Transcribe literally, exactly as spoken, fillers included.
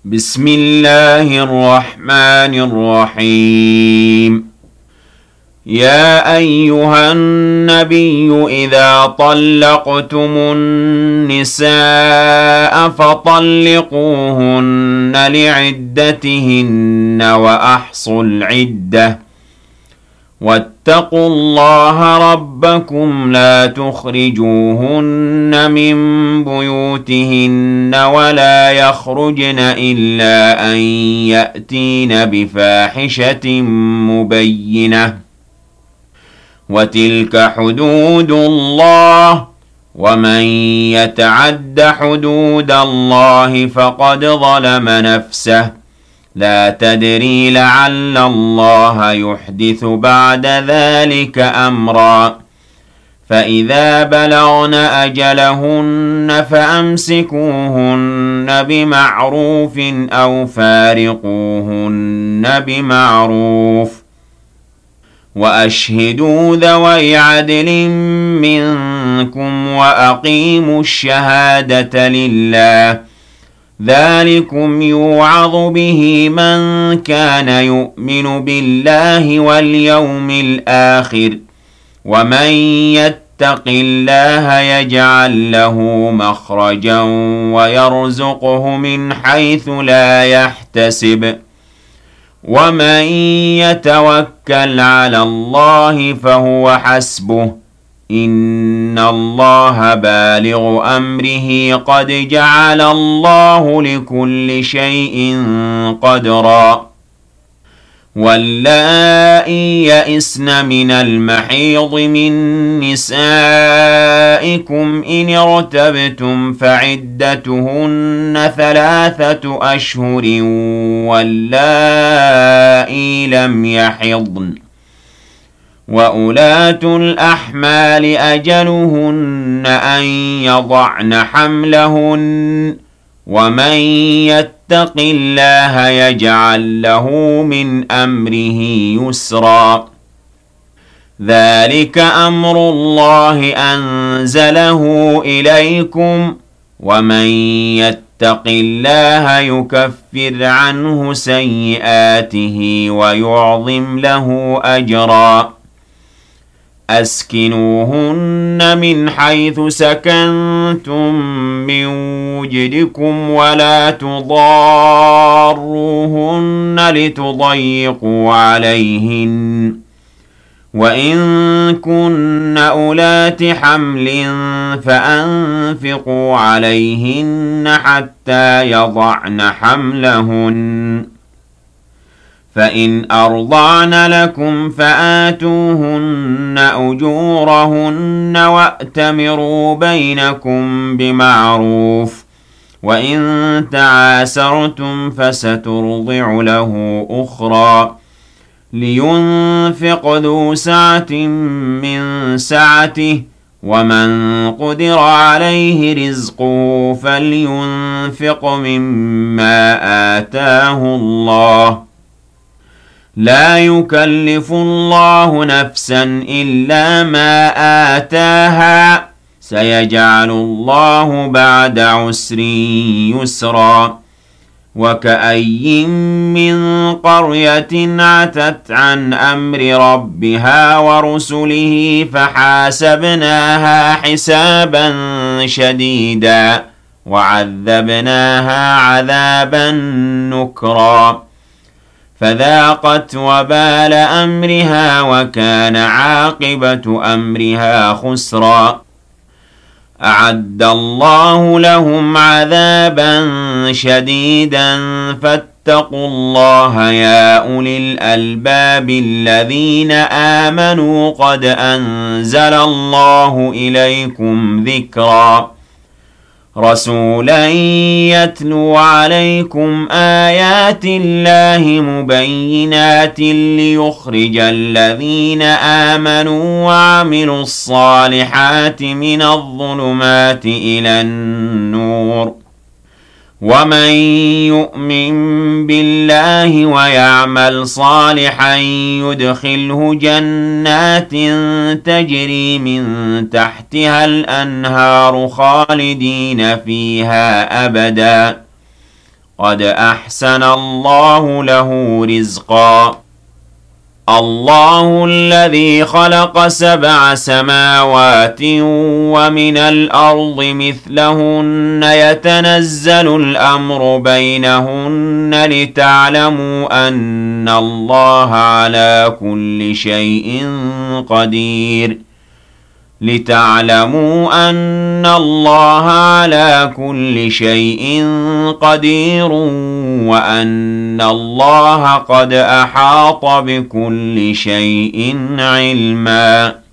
بسم الله الرحمن الرحيم. يا أيها النبي إذا طلقتم النساء فطلقوهن لعدتهن وأحصوا العدة واتقوا الله ربكم لا تخرجوهن من بيوتهن ولا يخرجن إلا أن يأتين بفاحشة مبينة وتلك حدود الله ومن يتعد حدود الله فقد ظلم نفسه لا تدري لعل الله يحدث بعد ذلك أمرا فإذا بلغن أجلهن فأمسكوهن بمعروف أو فارقوهن بمعروف وأشهدوا ذوي عدل منكم وأقيموا الشهادة لله ذلكم يوعظ به من كان يؤمن بالله واليوم الآخر ومن يتق الله يجعل له مخرجا ويرزقه من حيث لا يحتسب ومن يتوكل على الله فهو حسبه إن الله بالغ أمره قد جعل الله لكل شيء قدرا واللائي يئسن من المحيض من نسائكم إن ارتبتم فعدتهن ثلاثة أشهر واللائي لم يحضن وأولاة الأحمال أجلهن أن يضعن حملهن ومن يتق الله يجعل له من أمره يسرا ذلك أمر الله أنزله إليكم ومن يتق الله يكفر عنه سيئاته ويعظم له أجرا أسكنوهن من حيث سكنتم من وجدكم ولا تضاروهن لتضيقوا عليهن وإن كن أولات حمل فأنفقوا عليهن حتى يضعن حملهن فإن أرضعن لكم فآتوهن أجورهن وأتمروا بينكم بمعروف وإن تعاسرتم فسترضع له أخرى لينفق ذو سعة من سعته ومن قدر عليه رزقه فلينفق مما آتاه الله لا يكلف الله نفسا إلا ما آتاها سيجعل الله بعد عسر يسرا وكأي من قرية عتت عن أمر ربها ورسله فحاسبناها حسابا شديدا وعذبناها عذابا نكرا فذاقت وبال أمرها وكان عاقبة أمرها خسرا أعد الله لهم عذابا شديدا فاتقوا الله يا أولي الألباب الذين آمنوا قد أنزل الله إليكم ذكرا رسولا يتلو عليكم آيات الله مبينات ليخرج الذين آمنوا وعملوا الصالحات من الظلمات إلى النور ومن يؤمن بالله ويعمل صالحا يدخله جنات تجري من تحتها الأنهار خالدين فيها أبدا قد أحسن الله له رزقا الله الذي خلق سبع سماوات ومن الأرض مثلهن يتنزل الأمر بينهن لتعلموا أن الله على كل شيء قدير لتعلموا أن الله على كل شيء قدير وأن الله قد أحاط بكل شيء علما